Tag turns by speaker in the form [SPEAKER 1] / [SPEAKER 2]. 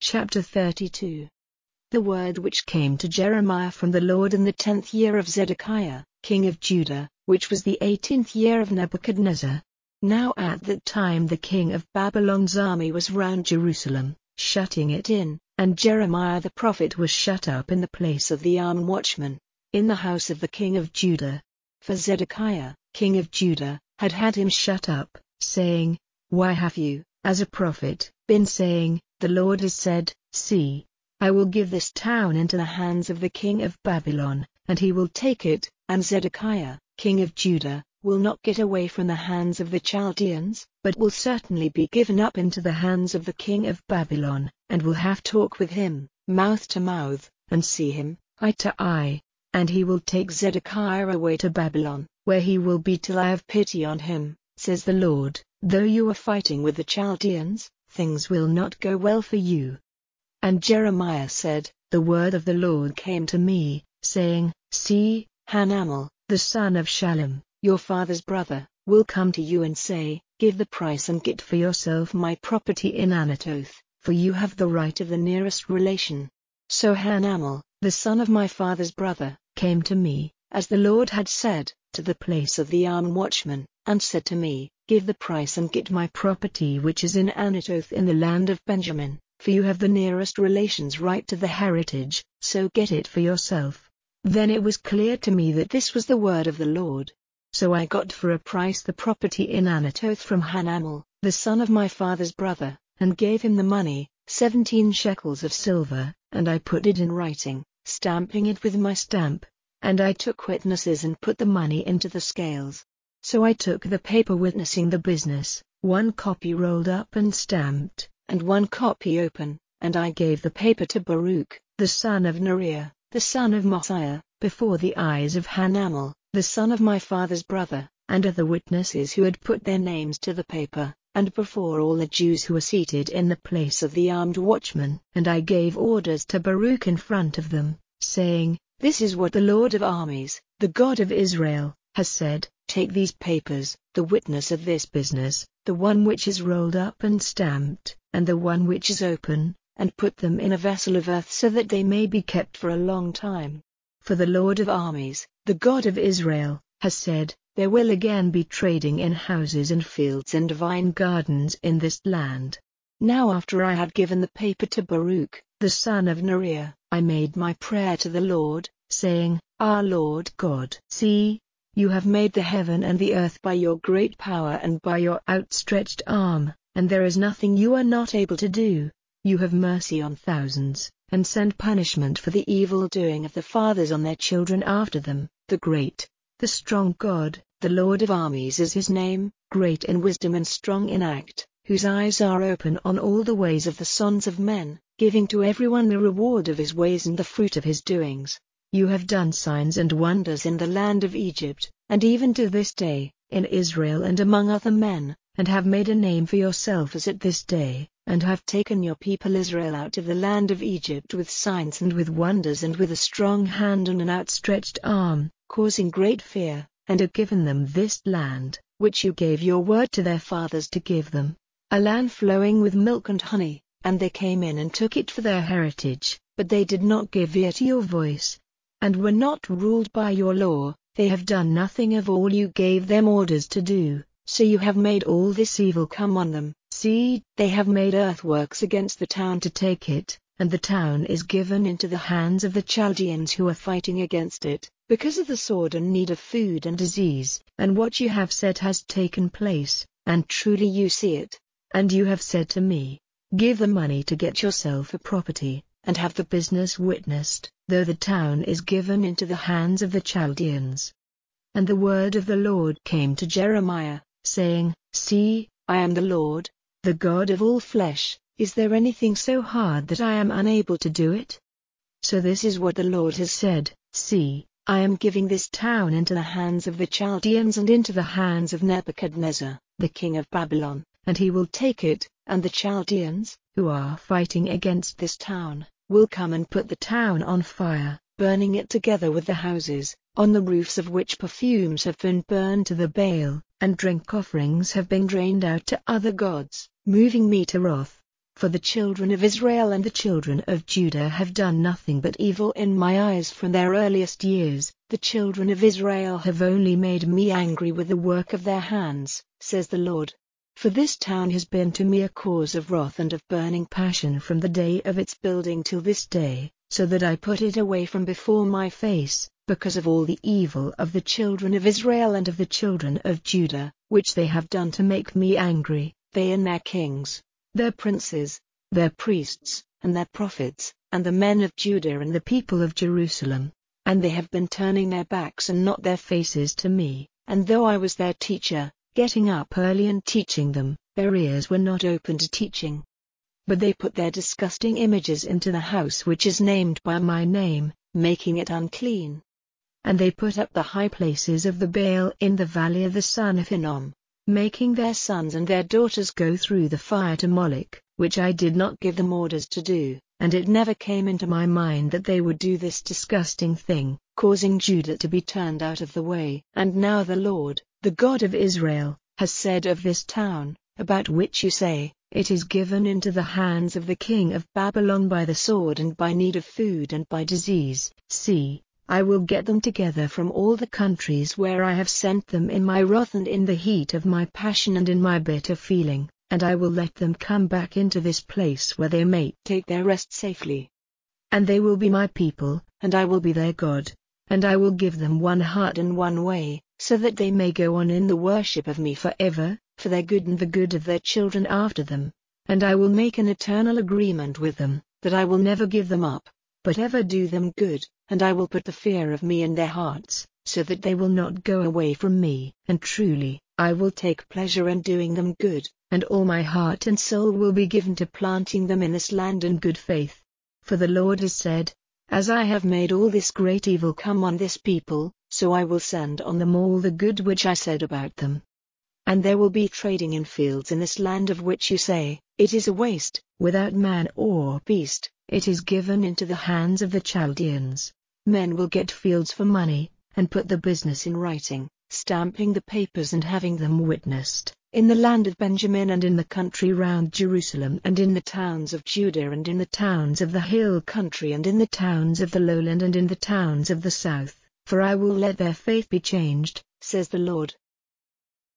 [SPEAKER 1] Chapter 32. The word which came to Jeremiah from the Lord in the 10th year of Zedekiah, king of Judah, which was the 18th year of Nebuchadnezzar. Now at that time the king of Babylon's army was round Jerusalem, shutting it in, and Jeremiah the prophet was shut up in the place of the armed watchman, in the house of the king of Judah. For Zedekiah, king of Judah, had him shut up, saying, Why have you, as a prophet, been saying, The Lord has said, See, I will give this town into the hands of the king of Babylon, and he will take it, and Zedekiah, king of Judah, will not get away from the hands of the Chaldeans, but will certainly be given up into the hands of the king of Babylon, and will have talk with him, mouth to mouth, and see him, eye to eye. And he will take Zedekiah away to Babylon, where he will be till I have pity on him, says the Lord. Though you are fighting with the Chaldeans, things will not go well for you. And Jeremiah said, The word of the Lord came to me, saying, See, Hanamel, the son of Shallum, your father's brother, will come to you and say, Give the price and get for yourself my property in Anathoth, for you have the right of the nearest relation. So Hanamel, the son of my father's brother, came to me, as the Lord had said, to the place of the armed watchman, and said to me, Give the price and get my property which is in Anathoth in the land of Benjamin, for you have the nearest relation's right to the heritage, so get it for yourself. Then it was clear to me that this was the word of the Lord. So I got for a price the property in Anathoth from Hanamel, the son of my father's brother, and gave him the money, 17 shekels of silver, and I put it in writing, stamping it with my stamp. And I took witnesses and put the money into the scales. So I took the paper witnessing the business, one copy rolled up and stamped, and one copy open, and I gave the paper to Baruch, the son of Neriah, the son of Mosiah, before the eyes of Hanamel, the son of my father's brother, and other witnesses who had put their names to the paper, and before all the Jews who were seated in the place of the armed watchman. And I gave orders to Baruch in front of them, saying, This is what the Lord of armies, the God of Israel, has said, Take these papers, the witness of this business, the one which is rolled up and stamped, and the one which is open, and put them in a vessel of earth so that they may be kept for a long time. For the Lord of armies, the God of Israel, has said, There will again be trading in houses and fields and vine gardens in this land. Now after I had given the paper to Baruch, the son of Neriah, I made my prayer to the Lord, saying, Our Lord God, see, you have made the heaven and the earth by your great power and by your outstretched arm, and there is nothing you are not able to do. You have mercy on thousands, and send punishment for the evil doing of the fathers on their children after them. The great, the strong God, the Lord of armies is his name, great in wisdom and strong in act, whose eyes are open on all the ways of the sons of men, giving to everyone the reward of his ways and the fruit of his doings. You have done signs and wonders in the land of Egypt, and even to this day, in Israel and among other men, and have made a name for yourself as at this day, and have taken your people Israel out of the land of Egypt with signs and with wonders and with a strong hand and an outstretched arm, causing great fear, and have given them this land, which you gave your word to their fathers to give them, a land flowing with milk and honey, and they came in and took it for their heritage, but they did not give ear to your voice, and were not ruled by your law. They have done nothing of all you gave them orders to do, so you have made all this evil come on them. See, they have made earthworks against the town to take it, and the town is given into the hands of the Chaldeans who are fighting against it, because of the sword and need of food and disease. And what you have said has taken place, and truly you see it. And you have said to me, Give the money to get yourself a property, and have the business witnessed, though the town is given into the hands of the Chaldeans. And the word of the Lord came to Jeremiah, saying, See, I am the Lord, the God of all flesh. Is there anything so hard that I am unable to do it? So this is what the Lord has said, See, I am giving this town into the hands of the Chaldeans and into the hands of Nebuchadnezzar, the king of Babylon, and he will take it, and the Chaldeans, who are fighting against this town, will come and put the town on fire, burning it together with the houses, on the roofs of which perfumes have been burned to the Baal, and drink offerings have been drained out to other gods, moving me to wrath. For the children of Israel and the children of Judah have done nothing but evil in my eyes from their earliest years. The children of Israel have only made me angry with the work of their hands, says the Lord. For this town has been to me a cause of wrath and of burning passion from the day of its building till this day, so that I put it away from before my face, because of all the evil of the children of Israel and of the children of Judah, which they have done to make me angry, they and their kings, their princes, their priests, and their prophets, and the men of Judah and the people of Jerusalem. And they have been turning their backs and not their faces to me, and though I was their teacher, getting up early and teaching them, their ears were not open to teaching. But they put their disgusting images into the house which is named by my name, making it unclean. And they put up the high places of the Baal in the valley of the son of Hinnom, making their sons and their daughters go through the fire to Moloch, which I did not give them orders to do, and it never came into my mind that they would do this disgusting thing, causing Judah to be turned out of the way. And now the Lord, the God of Israel, has said of this town, about which you say, it is given into the hands of the king of Babylon by the sword and by need of food and by disease. See, I will get them together from all the countries where I have sent them in my wrath and in the heat of my passion and in my bitter feeling, and I will let them come back into this place where they may take their rest safely. And they will be my people, and I will be their God, and I will give them one heart and one way, so that they may go on in the worship of me forever, for their good and the good of their children after them. And I will make an eternal agreement with them, that I will never give them up, but ever do them good, and I will put the fear of me in their hearts, so that they will not go away from me. And truly, I will take pleasure in doing them good, and all my heart and soul will be given to planting them in this land in good faith. For the Lord has said, as I have made all this great evil come on this people, so I will send on them all the good which I said about them. And there will be trading in fields in this land of which you say, it is a waste, without man or beast, it is given into the hands of the Chaldeans. Men will get fields for money, and put the business in writing, stamping the papers and having them witnessed, in the land of Benjamin and in the country round Jerusalem and in the towns of Judah and in the towns of the hill country and in the towns of the lowland and in the towns of the south, for I will let their faith be changed, says the Lord.